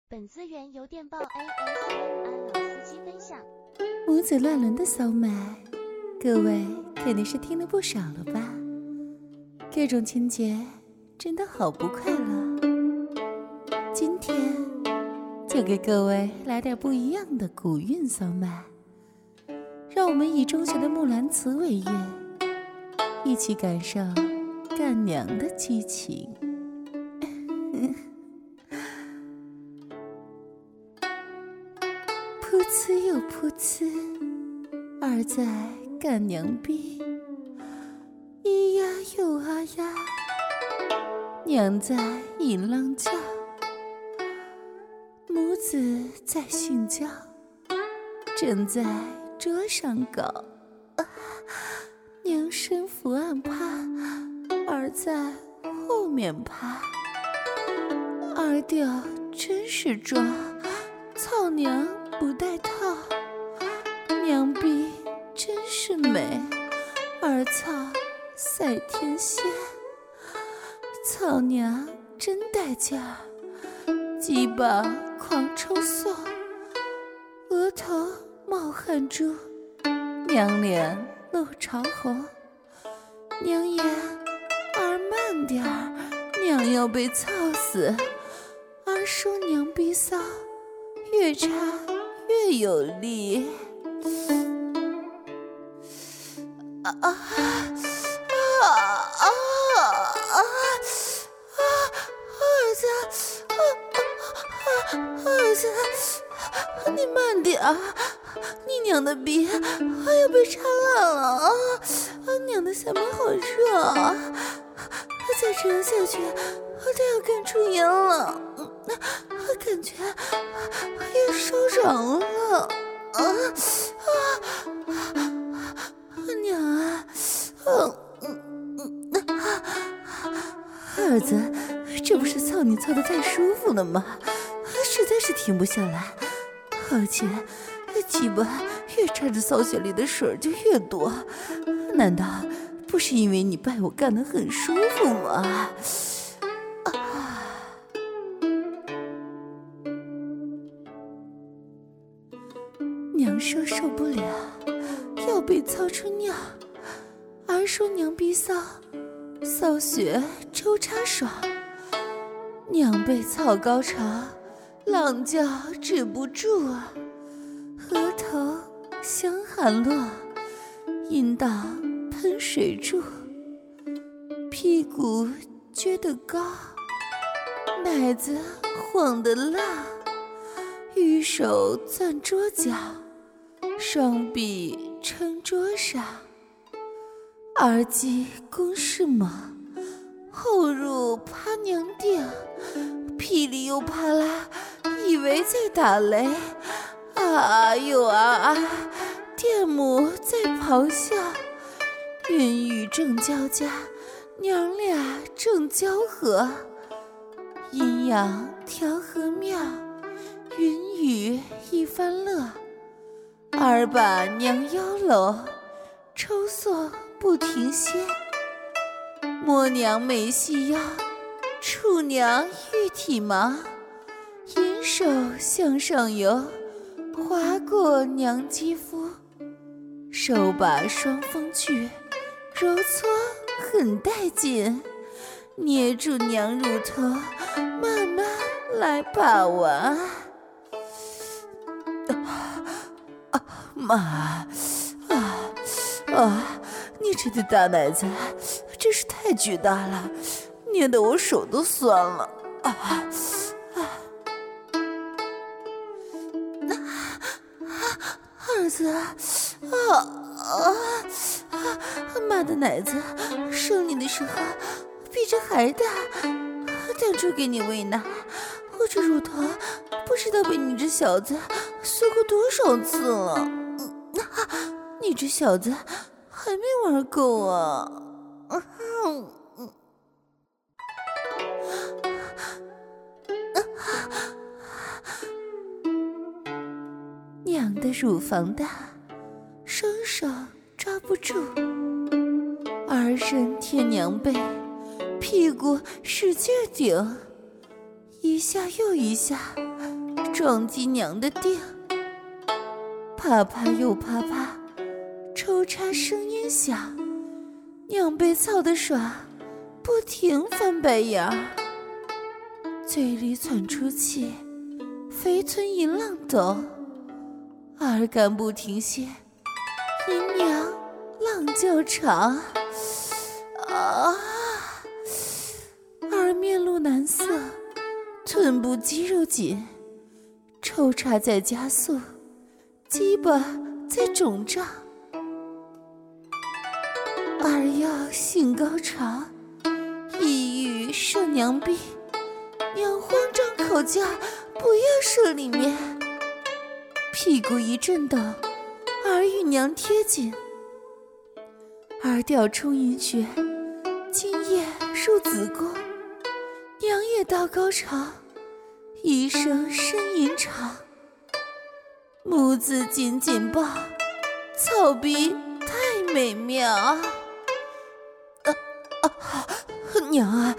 本资源由电报 ASM 阿老司机分享。 母子乱伦的骚麦，各位肯定是听了不少了吧？各种情节真的好不快乐。今天就给各位来点不一样的古韵骚麦，让我们以中学的木兰辞为韵，一起感受干娘的激情。噗呲又噗呲，儿在干娘逼，咿呀又啊呀，娘在引浪叫，母子在性交，正在桌上搞，娘身伏案趴，儿在后面趴，儿屌真是壮，操娘不带套，娘逼真是美，儿操赛天仙，操娘真带劲儿，鸡巴狂抽送，额头冒汗珠，娘脸露潮红，娘言儿慢点儿，娘要被操死，儿说娘逼骚，越插越有力。儿子，你慢点儿，你娘的逼要被插烂了啊！娘的下面好热啊！再这样下去，我都要干出炎了。感觉也烧着了娘啊！儿子，这不是操你操得太舒服了吗？实在是停不下来，而且鸡巴越插着骚穴里的水就越多，难道不是因为你拜我干得很舒服吗？娘说受不了，要被操出尿，儿说娘逼骚，骚穴抽插爽，娘被操高潮，浪叫止不住，额头香汗落，阴道喷水柱，屁股撅得高，奶子晃得浪，玉手攥桌角，双臂撑桌上，儿鸡攻势猛，后入趴娘腚，噼里又啪啦，以为在打雷，啊又啊，电母在咆哮，云雨正交加，娘俩正交合，阴阳调和妙，云雨一番乐，儿把娘腰搂，抽送不停歇，摸娘美细腰，触娘玉体毛，银手向上游，划过娘肌肤，手把双峰锯，揉搓很带劲，捏住娘乳头，慢慢来把玩。妈你这对大奶子真是太巨大了，捏得我手都酸了儿子妈的奶子生你的时候比这还大，当初给你喂奶，我这乳头不知道被你这小子缩过多少次了，你这小子还没玩够啊！娘的乳房大，双手抓不住，儿身贴娘背，屁股使劲顶，一下又一下， 撞击娘的腚，啪啪又啪啪，抽插声音响，娘被操得爽，不停翻白眼儿，嘴里喘出气，肥臀淫浪抖，儿干不停歇，淫娘浪叫长啊！儿面露难色，臀部肌肉紧，抽插在加速，鸡巴在肿胀，儿要性高潮，一欲射娘逼，娘慌张口叫不要射里面，屁股一震抖，儿与娘贴紧，儿调充阴穴，精液入子宫，娘也到高潮，一声呻吟长，母子紧紧抱，草逼太美妙。娘啊，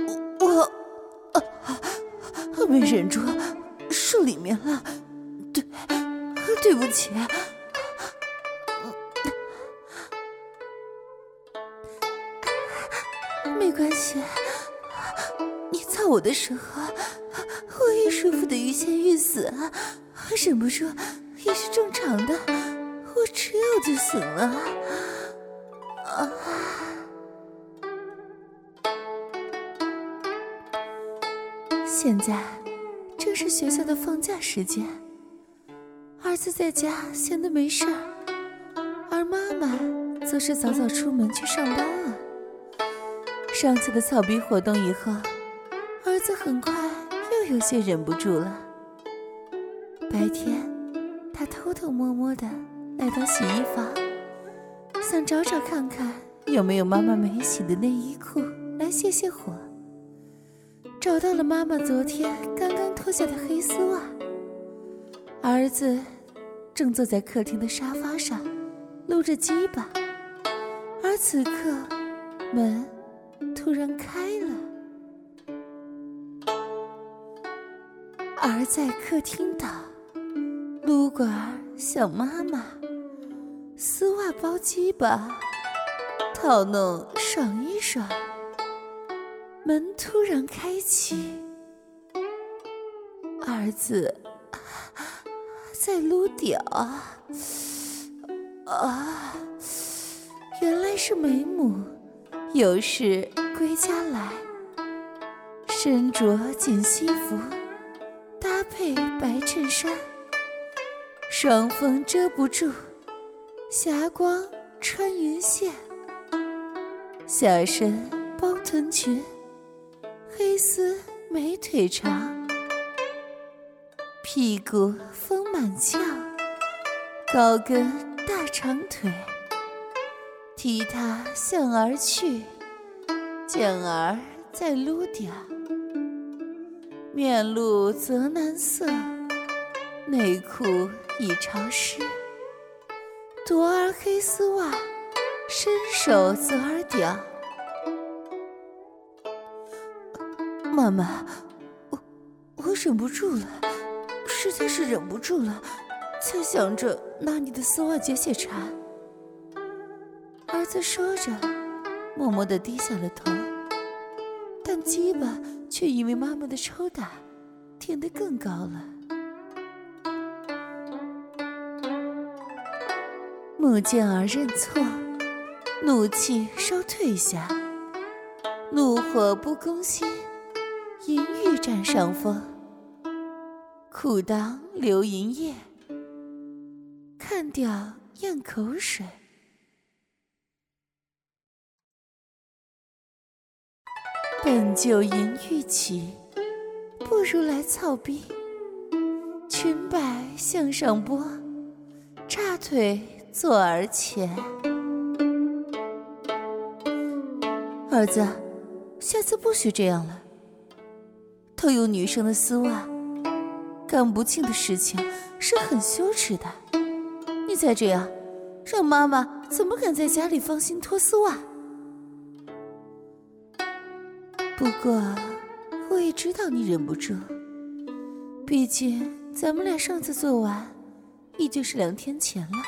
我没忍住，射里面了，对不起。没关系，你操我的时候，我也舒服的欲仙欲死，忍不住也是正常的，我只有就行了。现在正是学校的放假时间，儿子在家闲得没事儿，而妈妈则是早早出门去上班了。上次的草逼活动以后，儿子很快又有些忍不住了。白天他偷偷摸摸的来到洗衣房，想找找看看有没有妈妈没洗的内衣裤来泄泄火。找到了妈妈昨天刚刚脱下的黑丝袜，儿子正坐在客厅的沙发上撸着鸡巴，而此刻门突然开了，儿在客厅倒，撸管想妈妈，丝袜包鸡巴，套弄爽一爽。门突然开启，儿子在撸屌原来是梅母有事归家来，身着紧西服，搭配白衬衫，双峰遮不住，霞光穿云线，下身包臀裙，黑丝美腿长，屁股丰满翘，高跟大长腿，踢踏向而去，见儿在撸屌，面露泽难色，内裤已潮湿，夺儿黑丝袜，伸手择儿屌。妈妈，我忍不住了，实在是忍不住了，才想着拿你的丝袜解解馋。儿子说着，默默地低下了头，但鸡巴却因为妈妈的抽打，挺得更高了。母见儿认错，怒气稍退下，怒火不攻心，淫欲占上风，裤裆流淫液，看掉咽口水。本就淫欲起，不如来操逼，裙摆向上拨，叉腿坐儿前。儿子，下次不许这样了，偷用女生的丝袜，干不净的事情是很羞耻的。你再这样，让妈妈怎么敢在家里放心脱丝袜？不过，我也知道你忍不住，毕竟咱们俩上次做完依旧是2天前了，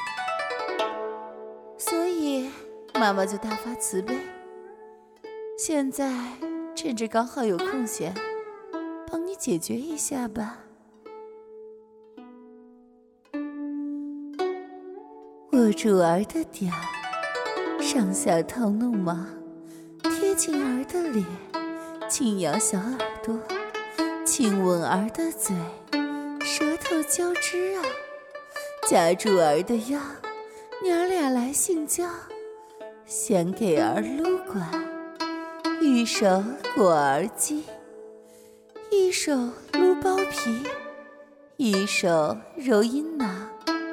所以妈妈就大发慈悲，现在趁着刚好有空闲，帮你解决一下吧。握住儿的点儿，上下套弄毛，贴近儿的脸，轻摇小耳朵，亲吻儿的嘴，舌头交织啊，夹住儿的腰，娘俩来性交，先给儿撸管，一手裹儿肌，一手撸包皮，一手揉阴囊，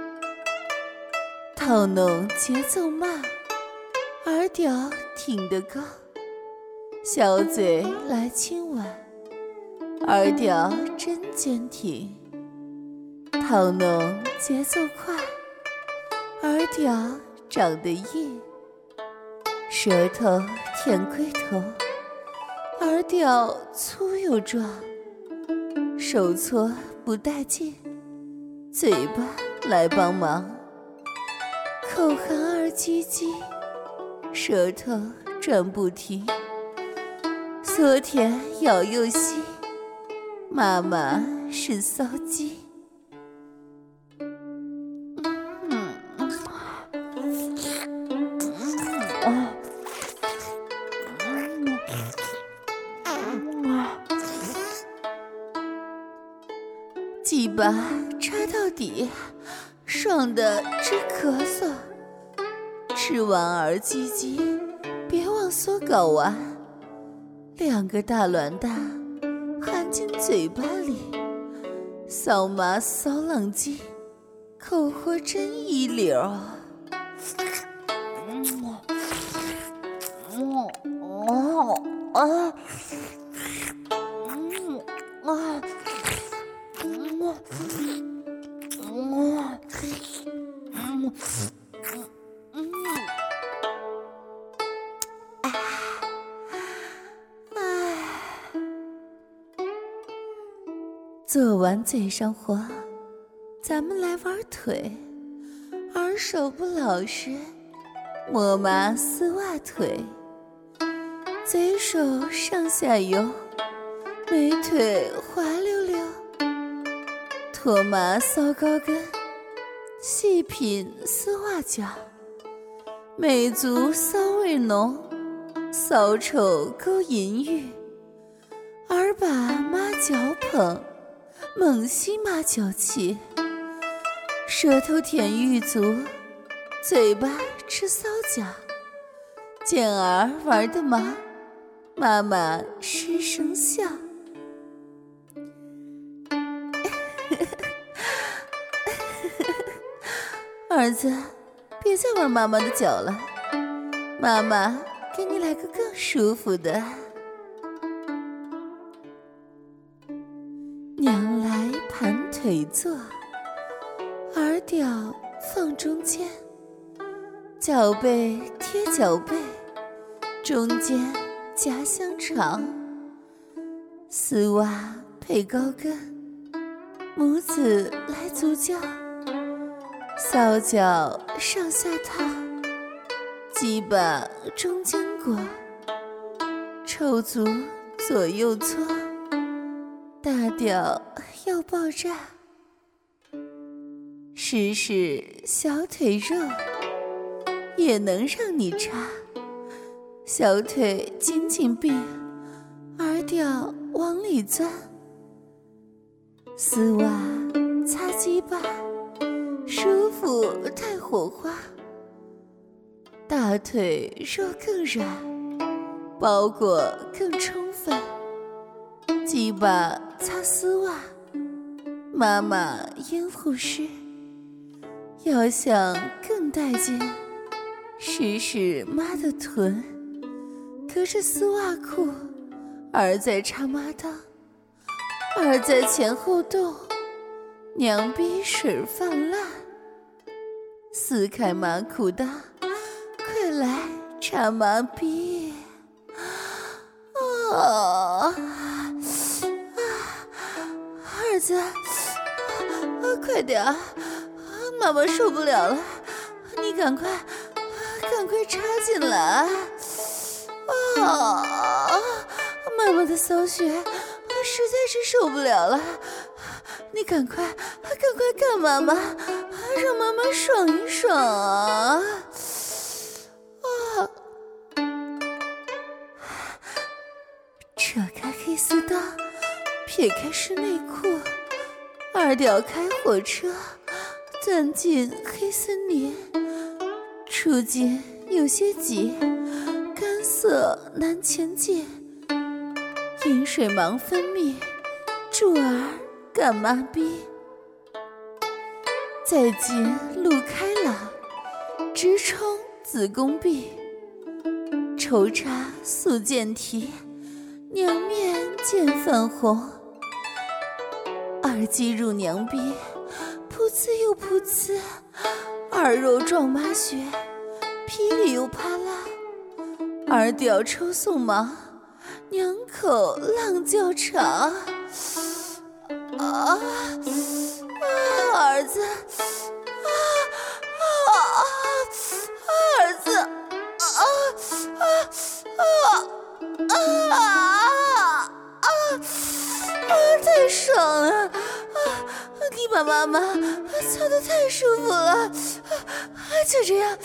套弄节奏慢，儿屌挺得高，小嘴来亲吻，儿屌真坚挺，套弄节奏快，儿屌长得硬，舌头舔龟头，儿屌粗又壮，手搓不带劲，嘴巴来帮忙，口含儿鸡鸡，舌头转不停，缩甜咬又吸，妈妈是骚鸡。鸡巴插到底，爽得直咳嗽。吃完儿鸡鸡，别忘嗦睾丸，2个大卵蛋含进嘴巴里，骚麻骚浪鸡，口活真一流。做完嘴上活，咱们来玩腿。儿手不老实，摸麻丝袜腿，嘴手上下游，美腿滑溜溜，脱麻骚高跟，细品丝袜脚，美足骚味浓，骚丑勾淫欲，儿把妈脚捧，猛吸妈脚气，舌头舔玉足，嘴巴吃骚脚，见儿玩得忙，妈妈失声笑。儿子，别再玩妈妈的脚了，妈妈给你来个更舒服的。娘来盘腿坐，儿屌放中间，脚背贴脚背，中间夹香肠，丝袜配高跟，母子来足教，骚脚上下套，鸡巴中间裹，臭足左右搓，大屌要爆炸，试试小腿肉也能让你插，小腿紧紧闭，儿屌往里钻，丝袜擦鸡巴，舒服带火花，大腿肉更软，包裹更充分，鸡巴擦丝袜，妈妈咽护湿，要想更带劲，试试妈的臀，隔着丝袜裤，儿在插妈裆，儿在前后动，娘逼水泛滥，撕开妈裤裆，快来插妈逼！儿子， 快点儿，妈妈受不了了，你赶快插进来。妈妈的骚穴实在是受不了了，你赶快干妈妈，让妈妈爽一爽啊！扯开黑丝带，撇开湿内裤，二屌开火车，钻进黑森林，出进有些急，干涩难前进，饮水忙分泌，助儿干麻痹。再进路开朗，直冲子宫壁，抽插速见啼，娘面见泛红。二鸡入娘逼，噗呲又噗呲，二肉撞麻穴，噼里又啪啦，二屌抽送忙，娘口浪叫长。儿子，儿子，太爽了！你把妈妈操得太舒服了，就这样，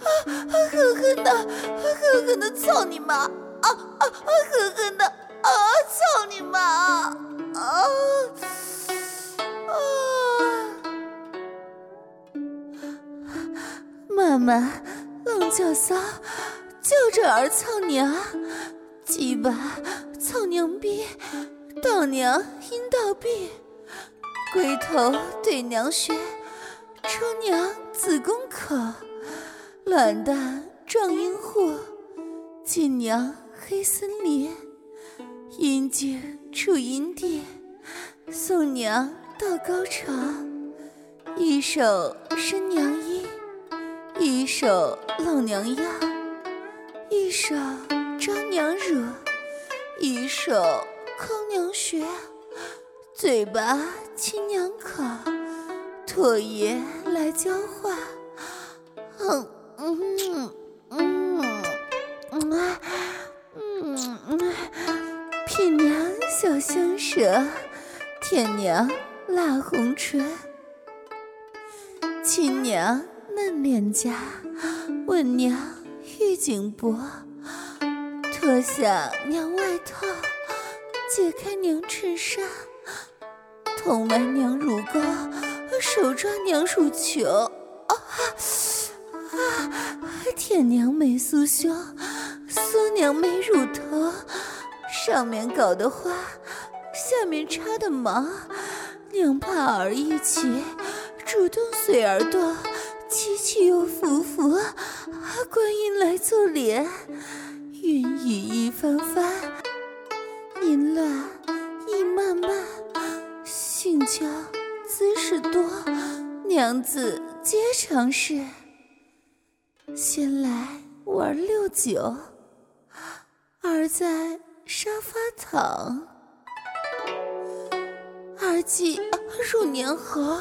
狠狠的操你妈！狠狠的操你妈！妈妈愣叫骚，就这儿操娘，鸡巴操娘逼，倒娘阴道壁，龟头对娘穴，抽娘子宫口，卵蛋撞阴户，进娘黑森林，阴茎触阴蒂，送娘到高潮，一手伸娘阴，一手搂娘腰，一手抓娘乳，一手抠娘穴，嘴巴亲娘口，唾液来交化。骗娘小香舌，舔娘辣红唇，亲娘嫩脸颊，吻娘玉颈脖，脱下娘外套，解开娘衬衫，捅埋娘乳沟，手抓娘乳球，舔娘美酥胸，缩娘美乳头，上面搞的花，下面插的毛，娘怕儿一起，主动随儿堕，起起又伏伏，观音来做脸，云雨一番番，淫乱一漫漫，性交姿势多，娘子皆常事。先来玩六九，儿在沙发躺，儿继入娘喉，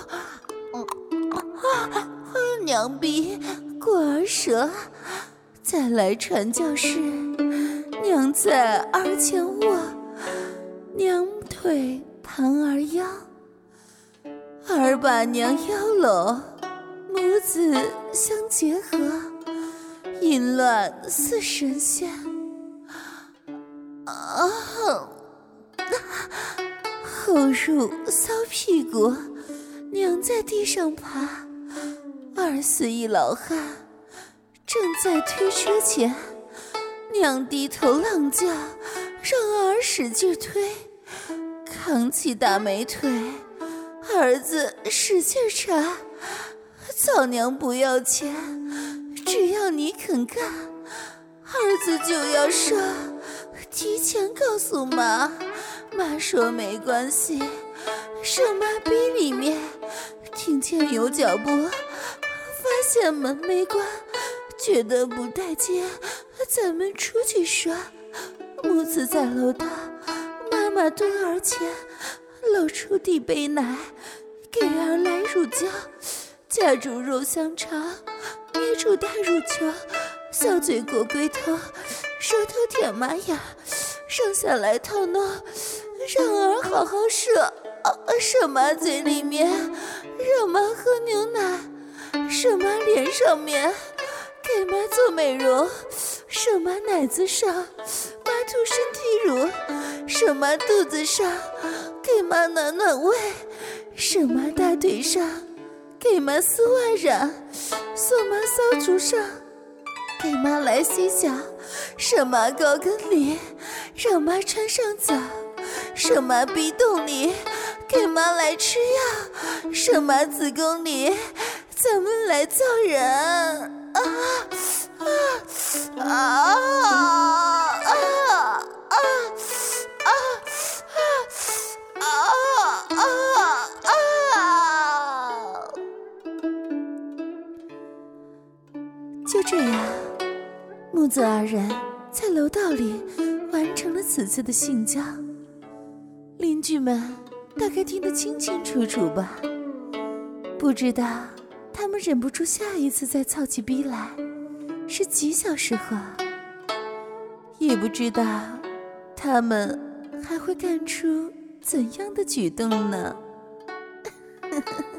娘逼过儿舌，再来传教士，娘在儿前卧，娘腿盘儿腰，儿把娘腰搂，母子相结合，淫乱似神仙。后入骚屁股，娘在地上爬，儿似一老汉，正在推车前，娘低头浪叫，让儿使劲推，扛起大美腿，儿子使劲插，操娘不要钱，只要你肯干，儿子就要射，提前告诉妈，妈说没关系，射妈逼里面，听见有脚步，发现门没关，觉得不带劲，咱们出去耍。母子在楼道，妈妈蹲儿前，露出地杯奶，给儿来乳胶，夹住肉香肠，捏住大乳球，小嘴裹龟头，舌头舔玛雅，剩下来套弄，让儿好好射。什么嘴里面，让妈喝牛奶，什么脸上面，给妈做美容，什么奶子上，妈涂身体乳，什么肚子上，给妈暖暖胃，什么大腿上，给妈丝袜染，送妈骚足上，给妈来洗脚，什么高跟里，让妈穿上脚，什么鼻洞里，给妈来吃药，什么子宫里，咱们来造人。就这样，木子二人在楼道里完成了此次的性交。邻居们大概听得清清楚楚吧，不知道他们忍不住下一次再操起逼来是几小时后，也不知道他们还会干出怎样的举动呢？